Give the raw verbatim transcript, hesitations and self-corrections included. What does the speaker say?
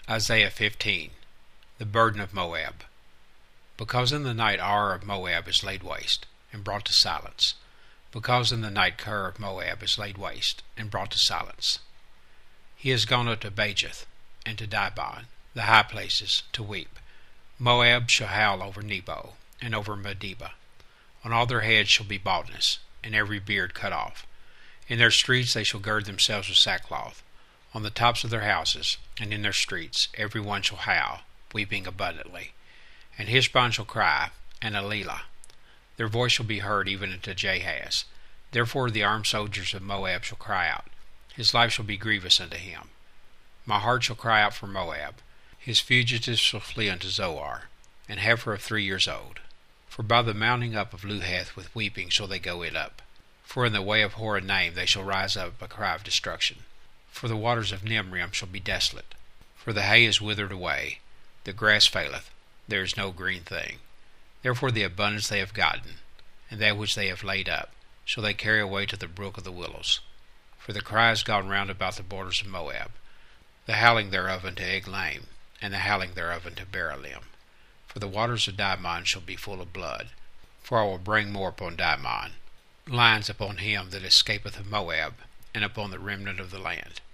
Isaiah fifteen. The burden of Moab. Because in the night Ar of Moab is laid waste, and brought to silence. Because in the night Kir of Moab is laid waste, and brought to silence. He is gone up to Bajith, and to Dibon, the high places, to weep. Moab shall howl over Nebo, and over Medeba. On all their heads shall be baldness, and every beard cut off. In their streets they shall gird themselves with sackcloth. On the tops of their houses, and in their streets, every one shall howl, weeping abundantly. And Heshbon shall cry, and Elilah. Their voice shall be heard even unto Jahaz. Therefore the armed soldiers of Moab shall cry out. His life shall be grievous unto him. My heart shall cry out for Moab. His fugitives shall flee unto Zoar, an heifer of three years old. For by the mounting up of Luheth with weeping shall they go it up. For in the way of Horonaim they shall rise up a cry of destruction. For the waters of Nimrim shall be desolate. For the hay is withered away, the grass faileth, there is no green thing. Therefore the abundance they have gotten, and that which they have laid up, shall they carry away to the brook of the willows. For the cry is gone round about the borders of Moab, the howling thereof unto Eglaim, and the howling thereof unto Baralim. For the waters of Dimon shall be full of blood, for I will bring more upon Dimon, lions upon him that escapeth of Moab, and upon the remnant of the land.